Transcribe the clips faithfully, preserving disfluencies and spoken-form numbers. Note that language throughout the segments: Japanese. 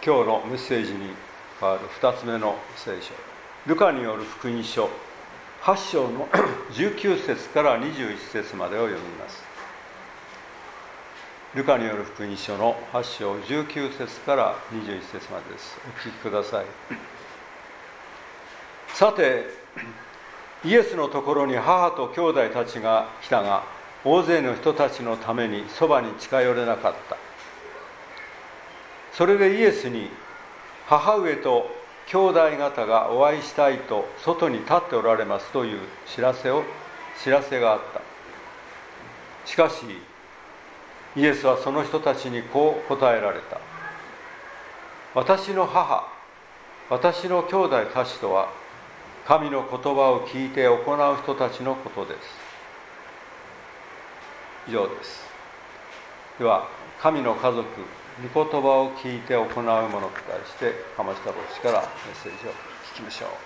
今日のメッセージに変わるふたつめの聖書、ルカによる福音書はち章のじゅうきゅう節からにじゅういち節までを読みます。ルカによる福音書のはち章じゅうきゅう節からにじゅういち節までです。お聞きください。さて、イエスのところに母と兄弟たちが来たが、大勢の人たちのためにそばに近寄れなかった。それでイエスに、母上と兄弟方がお会いしたいと外に立っておられますという知らせを知らせがあった。しかしイエスはその人たちにこう答えられた。私の母、私の兄弟たちとは、神の言葉を聞いて行う人たちのことです。以上です。では、神の家族、御言葉を聞いて行う者に対して、鎌下牧師からメッセージを聞きましょう。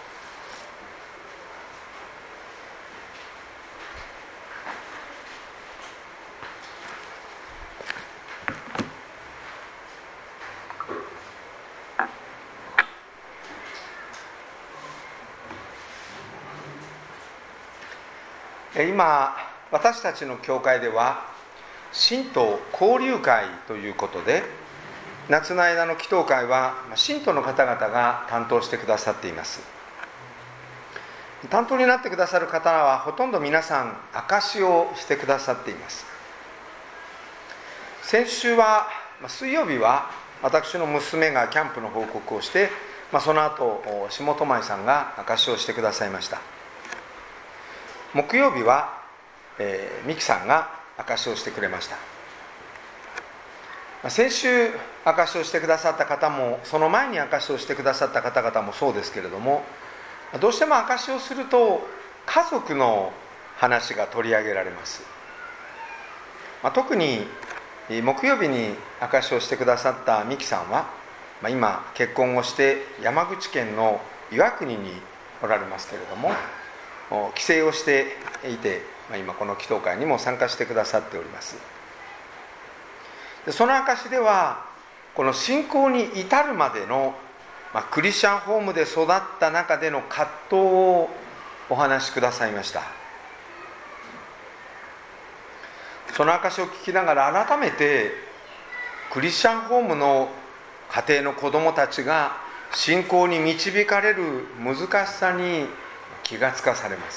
今、私たちの教会では信徒交流会ということで、夏の間の祈祷会は信徒の方々が担当してくださっています。担当になってくださる方はほとんど皆さん証しをしてくださっています。先週は水曜日は私の娘がキャンプの報告をして、その後下戸舞さんが証しをしてくださいました。木曜日は、えー、ミキさんが証しをしてくれました。先週証しをしてくださった方も、その前に証しをしてくださった方々もそうですけれども、どうしても証しをすると家族の話が取り上げられます。まあ、特に木曜日に証しをしてくださったミキさんは、まあ、今結婚をして山口県の岩国におられますけれども、帰省をしていて、まあ、今この祈祷会にも参加してくださっております。でその証では、この信仰に至るまでの、まあ、クリスチャンホームで育った中での葛藤をお話しくださいました。その証を聞きながら、改めてクリスチャンホームの家庭の子どもたちが信仰に導かれる難しさに気がつかされます。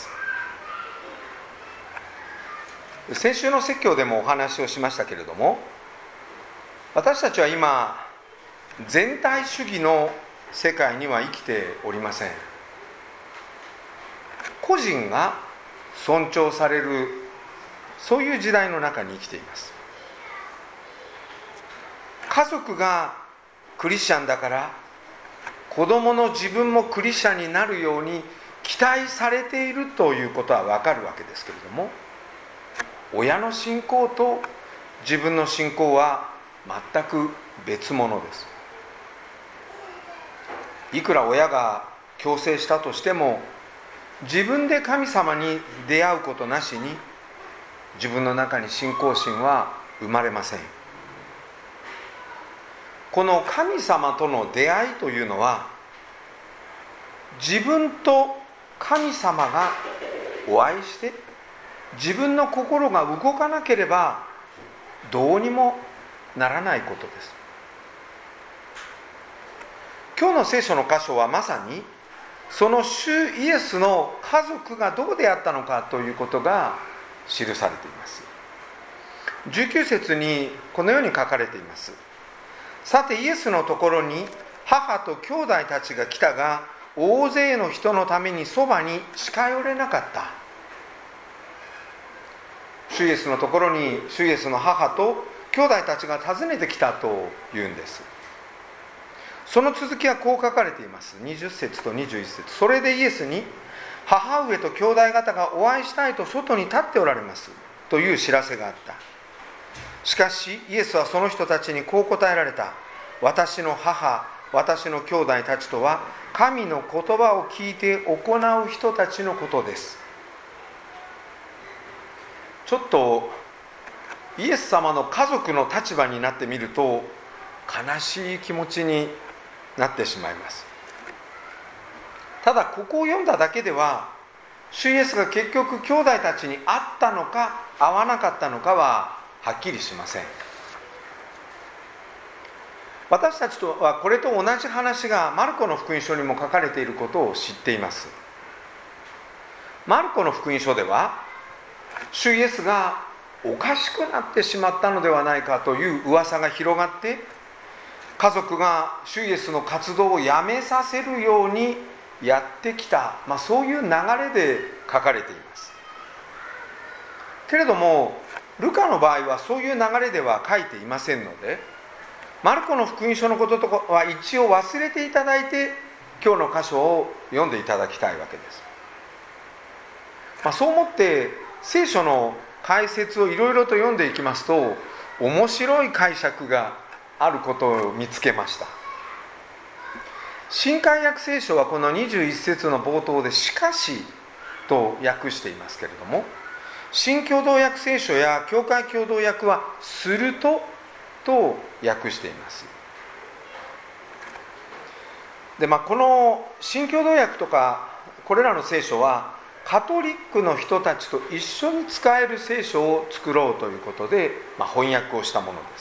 先週の説教でもお話をしましたけれども、私たちは今全体主義の世界には生きておりません。個人が尊重される、そういう時代の中に生きています。家族がクリスチャンだから子供の自分もクリスチャンになるように期待されているということは分かるわけですけれども、親の信仰と自分の信仰は全く別物です。いくら親が強制したとしても、自分で神様に出会うことなしに自分の中に信仰心は生まれません。この神様との出会いというのは、自分と神様がお会いして自分の心が動かなければどうにもならないことです。今日の聖書の箇所はまさにその主イエスの家族がどうであったのかということが記されています。じゅうきゅう節にこのように書かれています。さてイエスのところに母と兄弟たちが来たが、大勢の人のためにそばに近寄れなかった。主イエスのところに主イエスの母と兄弟たちが訪ねてきたというんです。その続きはこう書かれています。にじゅっ節とにじゅういち節。それでイエスに、母上と兄弟方がお会いしたいと外に立っておられますという知らせがあった。しかしイエスはその人たちにこう答えられた。私の母、私の兄弟たちとは神の言葉を聞いて行う人たちのことです。ちょっとイエス様の家族の立場になってみると悲しい気持ちになってしまいます。ただここを読んだだけでは、主イエスが結局兄弟たちに会ったのか会わなかったのかははっきりしません。私たちとはこれと同じ話がマルコの福音書にも書かれていることを知っています。マルコの福音書では、主イエスがおかしくなってしまったのではないかという噂が広がって、家族が主イエスの活動をやめさせるようにやってきた、まあ、そういう流れで書かれています。けれどもルカの場合はそういう流れでは書いていませんので、マルコの福音書のこととかは一応忘れていただいて、今日の箇所を読んでいただきたいわけです。まあ、そう思って聖書の解説をいろいろと読んでいきますと、面白い解釈があることを見つけました。新海訳聖書はこのにじゅういち節の冒頭でしかしと訳していますけれども、新共同訳聖書や教会共同訳はするとと訳しています。で、まあ、この新共同訳とかこれらの聖書はカトリックの人たちと一緒に使える聖書を作ろうということで、まあ、翻訳をしたものです。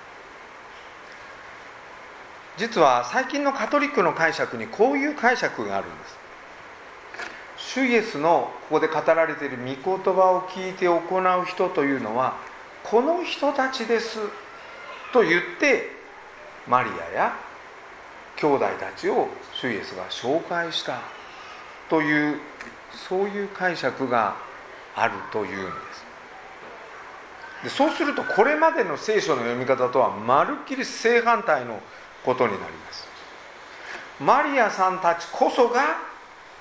実は最近のカトリックの解釈にこういう解釈があるんです。主イエスのここで語られている御言葉を聞いて行う人というのはこの人たちですと言って、マリアや兄弟たちを主イエスが紹介したという、そういう解釈があるというんです。で、そうするとこれまでの聖書の読み方とはまるっきり正反対のことになります。マリアさんたちこそが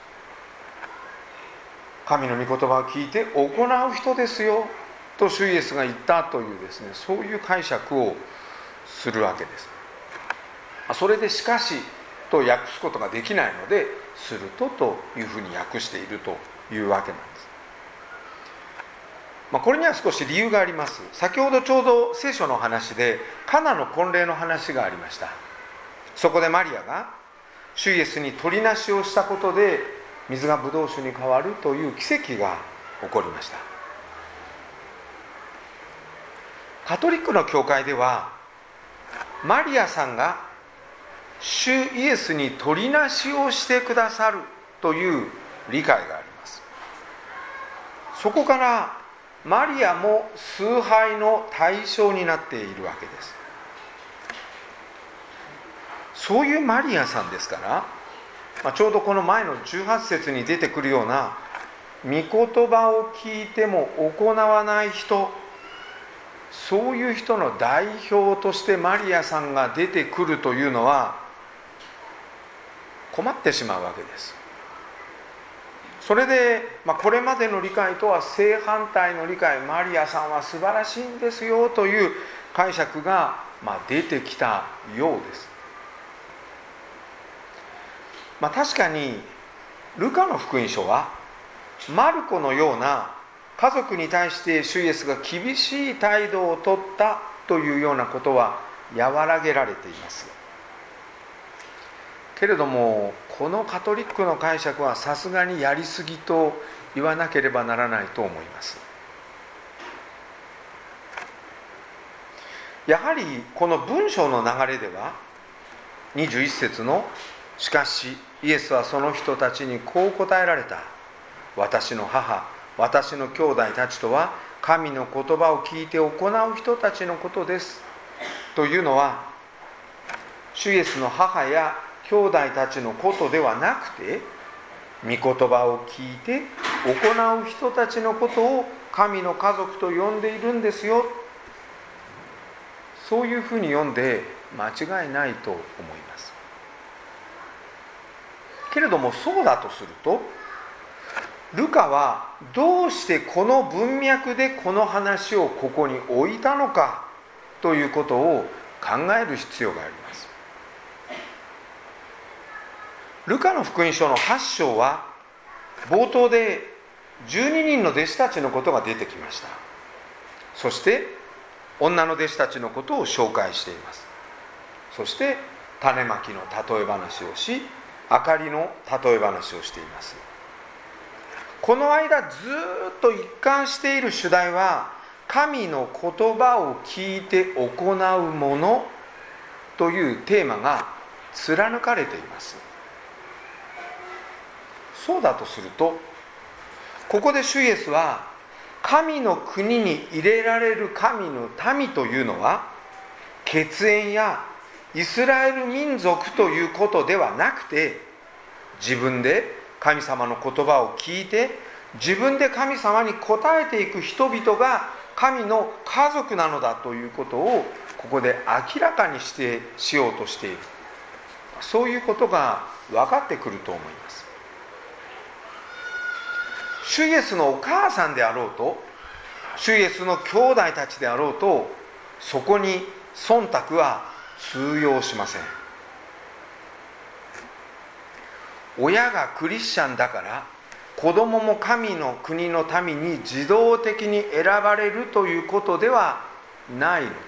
神の御言葉を聞いて行う人ですよと主イエスが言ったというですね、そういう解釈をするわけです。それでしかしと訳すことができないので、するとというふうに訳しているというわけなんです。まあ、これには少し理由があります。先ほどちょうど聖書の話でカナの婚礼の話がありました。そこでマリアが主イエスに取りなしをしたことで水がブドウ酒に変わるという奇跡が起こりました。カトリックの教会ではマリアさんが主イエスに取りなしをしてくださるという理解があります。そこからマリアも崇拝の対象になっているわけです。そういうマリアさんですから、まあ、ちょうどこの前のじゅうはち節に出てくるような御言葉を聞いても行わない人、そういう人の代表としてマリアさんが出てくるというのは困ってしまうわけです。それで、まあ、これまでの理解とは正反対の理解、マリアさんは素晴らしいんですよという解釈が、まあ、出てきたようです。まあ、確かにルカの福音書はマルコのような家族に対して主イエスが厳しい態度をとったというようなことは和らげられています。けれどもこのカトリックの解釈はさすがにやりすぎと言わなければならないと思います。やはりこの文章の流れではにじゅういち節のしかしイエスはその人たちにこう答えられた。私の母、私の兄弟たちとは神の言葉を聞いて行う人たちのことですというのは、主イエスの母や兄弟たちのことではなくて、御言葉を聞いて行う人たちのことを神の家族と呼んでいるんですよ、そういうふうに読んで間違いないと思います。けれどもそうだとすると、ルカはどうしてこの文脈でこの話をここに置いたのかということを考える必要があります。ルカの福音書のはち章は冒頭でじゅうににんの弟子たちのことが出てきました。そして女の弟子たちのことを紹介しています。そして種まきの例え話をし、明かりの例え話をしています。この間ずっと一貫している主題は、神の言葉を聞いて行うものというテーマが貫かれています。そうだとすると、ここで主イエスは、神の国に入れられる神の民というのは、血縁やイスラエル民族ということではなくて、自分で神様の言葉を聞いて、自分で神様に応えていく人々が神の家族なのだということを、ここで明らかにしてしようとしている。そういうことが分かってくると思います。主イエスのお母さんであろうと、主イエスの兄弟たちであろうと、そこに忖度は通用しません。親がクリスチャンだから子供も神の国の民に自動的に選ばれるということではないのです。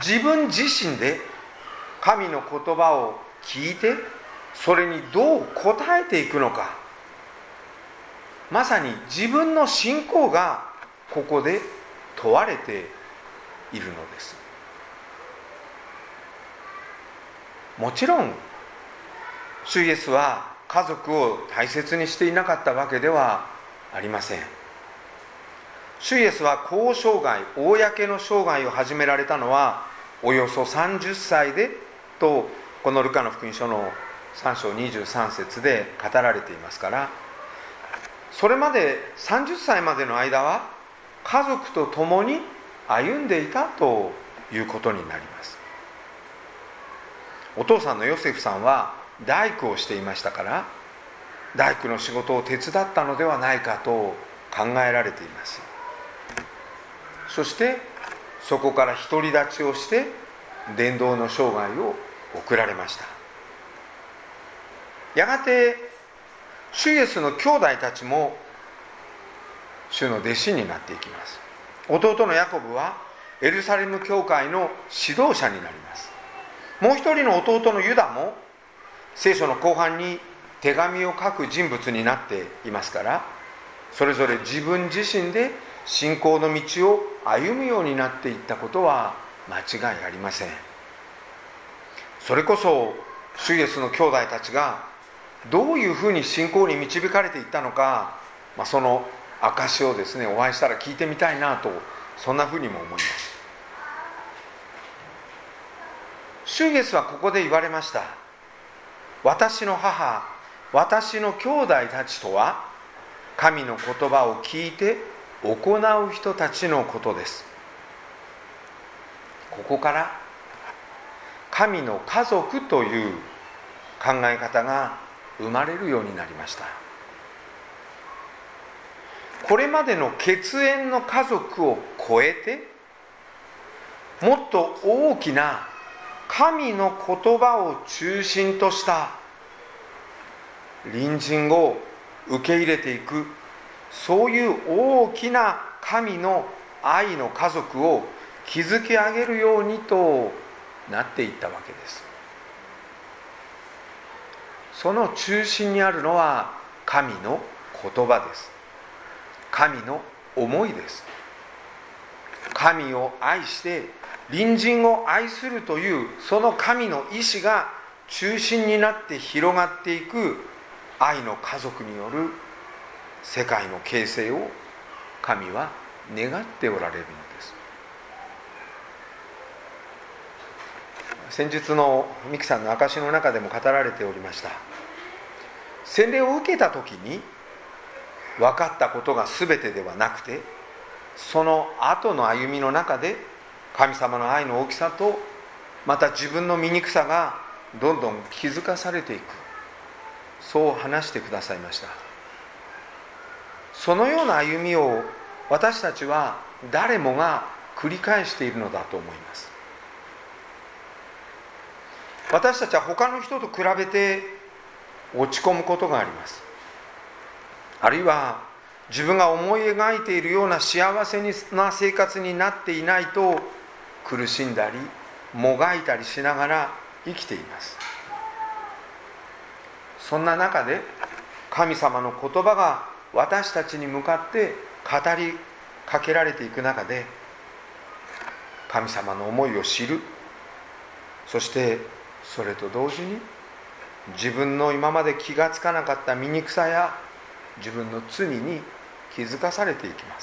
自分自身で神の言葉を聞いて、それにどう応えていくのか、まさに自分の信仰がここで問われているのです。もちろん主イエスは家族を大切にしていなかったわけではありません。主イエスは公生涯、公の生涯を始められたのはおよそさんじゅっさいでと、このルカの福音書のさん章にじゅうさん節で語られていますから、それまでさんじゅっさいまでの間は家族と共に歩んでいたということになります。お父さんのヨセフさんは大工をしていましたから、大工の仕事を手伝ったのではないかと考えられています。そしてそこから独り立ちをして伝道の生涯を送られました。やがて主イエスの兄弟たちも主の弟子になっていきます。弟のヤコブはエルサレム教会の指導者になります。もう一人の弟のユダも聖書の後半に手紙を書く人物になっていますから、それぞれ自分自身で信仰の道を歩むようになっていったことは間違いありません。それこそ主イエスの兄弟たちがどういうふうに信仰に導かれていったのか、まあ、その証をですね、お会いしたら聞いてみたいなと、そんなふうにも思います。主イエスはここで言われました。私の母、私の兄弟たちとは、神の言葉を聞いて行う人たちのことです。ここから神の家族という考え方が生まれるようになりました。これまでの血縁の家族を超えて、もっと大きな神の言葉を中心とした隣人を受け入れていく、そういう大きな神の愛の家族を築き上げるようにとなっていったわけです。その中心にあるのは神の言葉です。神の思いです。神を愛して隣人を愛するというその神の意志が中心になって広がっていく愛の家族による世界の形成を神は願っておられるのです。先日のミキさんの証の中でも語られておりました。洗礼を受けた時に分かったことが全てではなくて、その後の歩みの中で神様の愛の大きさと、また自分の醜さがどんどん気づかされていく、そう話してくださいました。そのような歩みを私たちは誰もが繰り返しているのだと思います。私たちは他の人と比べて落ち込むことがあります。あるいは自分が思い描いているような幸せな生活になっていないと苦しんだりもがいたりしながら生きています。そんな中で神様の言葉が私たちに向かって語りかけられていく中で、神様の思いを知る、そしてそれと同時に自分の今まで気がつかなかった醜さや自分の罪に気づかされていきます。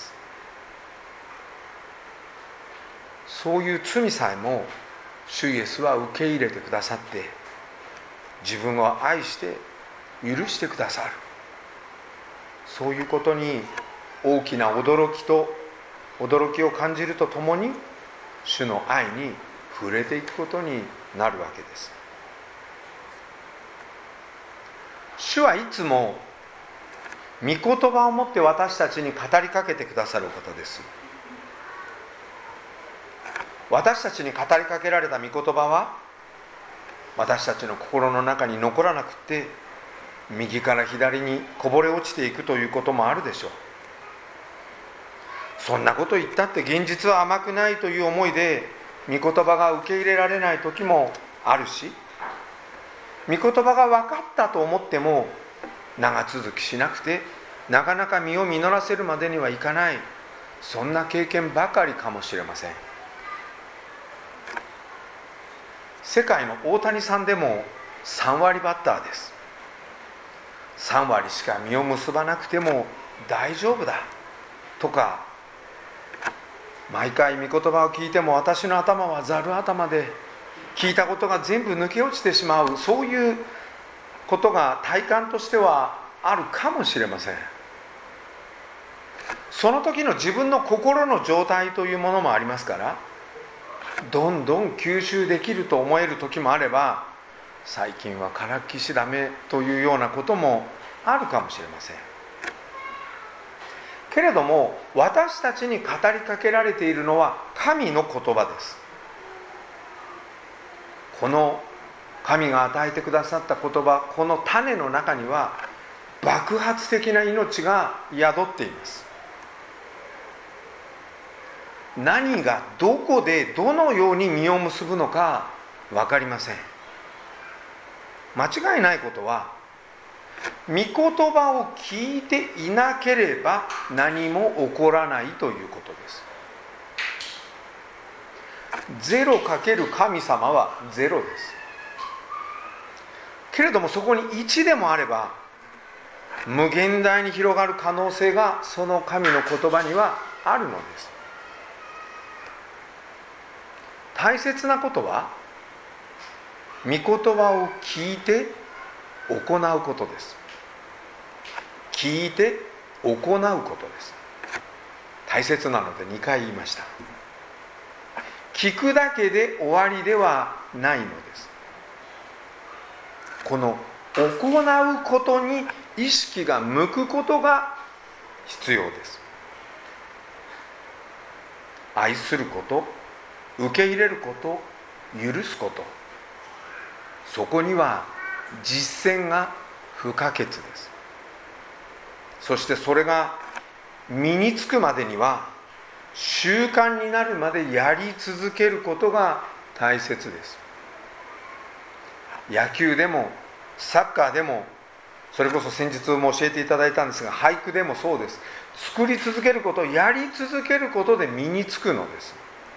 そういう罪さえも主イエスは受け入れてくださって、自分を愛して許してくださる。そういうことに大きな驚きと驚きを感じるとともに、主の愛に触れていくことになるわけです。主はいつも御言葉を持って私たちに語りかけてくださる方です。私たちに語りかけられた御言葉は私たちの心の中に残らなくて、右から左にこぼれ落ちていくということもあるでしょう。そんなこと言ったって現実は甘くないという思いで御言葉が受け入れられない時もあるし、御言葉が分かったと思っても長続きしなくて、なかなか実を実らせるまでにはいかない、そんな経験ばかりかもしれません。世界の大谷さんでもさんわりバッターです。さんわりしか実を結ばなくても大丈夫だとか、毎回御言葉を聞いても私の頭はざる頭で聞いたことが全部抜け落ちてしまう、そういうことが体感としてはあるかもしれません。その時の自分の心の状態というものもありますから、どんどん吸収できると思える時もあれば、最近はからっきしだめというようなこともあるかもしれません。けれども私たちに語りかけられているのは神の言葉です。この神が与えてくださった言葉、この種の中には爆発的な命が宿っています。何がどこでどのように実を結ぶのか分かりません。間違いないことは、御言葉を聞いていなければ何も起こらないということです。ゼロかける神様はゼロです。けれどもそこにいちでもあれば無限大に広がる可能性がその神の言葉にはあるのです。大切なことは御言葉を聞いて行うことです。聞いて行うことです。大切なのでにかい言いました。聞くだけで終わりではないのです。この行うことに意識が向くことが必要です。愛すること、受け入れること、許すこと、そこには実践が不可欠です。そしてそれが身につくまでには習慣になるまでやり続けることが大切です。野球でもサッカーでも、それこそ先日も教えていただいたんですが、俳句でもそうです。作り続けること、やり続けることで身につくのです。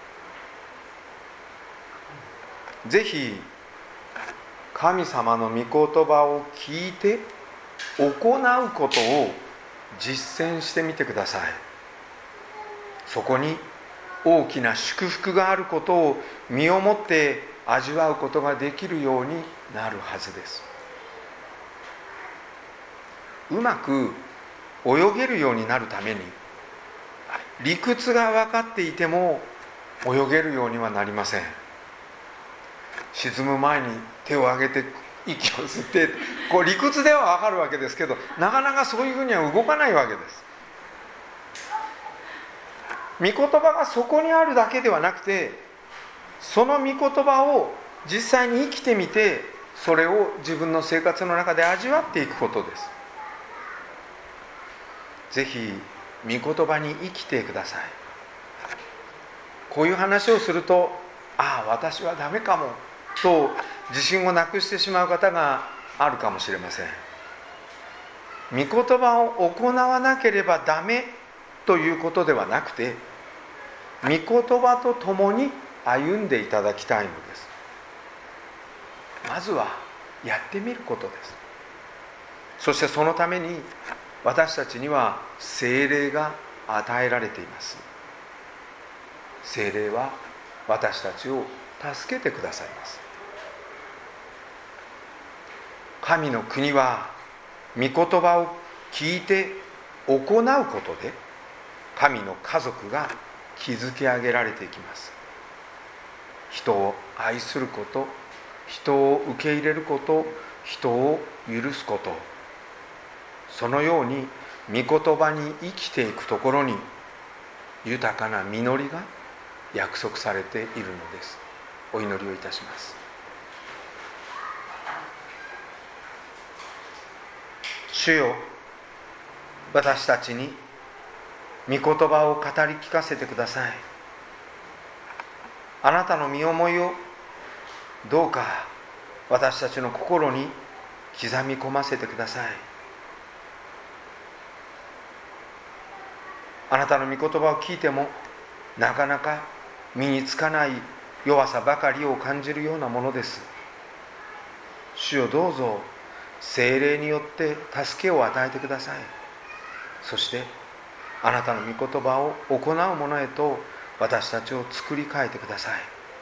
ぜひ神様の御言葉を聞いて行うことを実践してみてください。そこに大きな祝福があることを身をもって味わうことができるようになるはずです。うまく泳げるようになるために、理屈が分かっていても泳げるようにはなりません。沈む前に手を挙げて息を吸って、こう理屈では分かるわけですけど、なかなかそういうふうには動かないわけです。御言葉がそこにあるだけではなくて、その御言葉を実際に生きてみて、それを自分の生活の中で味わっていくことです。ぜひ御言葉に生きてください。こういう話をすると、 ああ私はダメかもと自信をなくしてしまう方があるかもしれません。御言葉を行わなければダメということではなくて、御言葉と共に歩んでいただきたいのです。まずはやってみることです。そしてそのために私たちには聖霊が与えられています。聖霊は私たちを助けてくださいます。神の国は御言葉を聞いて行うことで神の家族が築き上げられていきます。人を愛すること、人を受け入れること、人を許すこと、そのように御言葉に生きていくところに豊かな実りが約束されているのです。お祈りをいたします。主よ、私たちに御言葉を語り聞かせてください。あなたの身思いをどうか私たちの心に刻み込ませてください。あなたの御言葉を聞いてもなかなか身につかない弱さばかりを感じるようなものです。主よ、どうぞ聖霊によって助けを与えてください。そしてあなたの御言葉を行う者へと私たちを作り変えてください。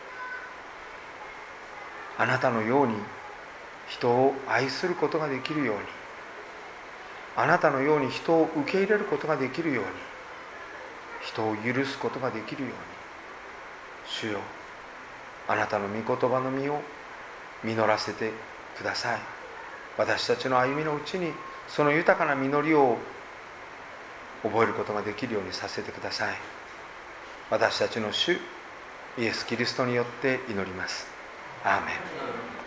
あなたのように人を愛することができるように、あなたのように人を受け入れることができるように、人を許すことができるように、主よ、あなたの御言葉の実を実らせてください。私たちの歩みのうちにその豊かな実りを覚えることができるようにさせてください。私たちの主イエス・キリストによって祈ります。アーメン。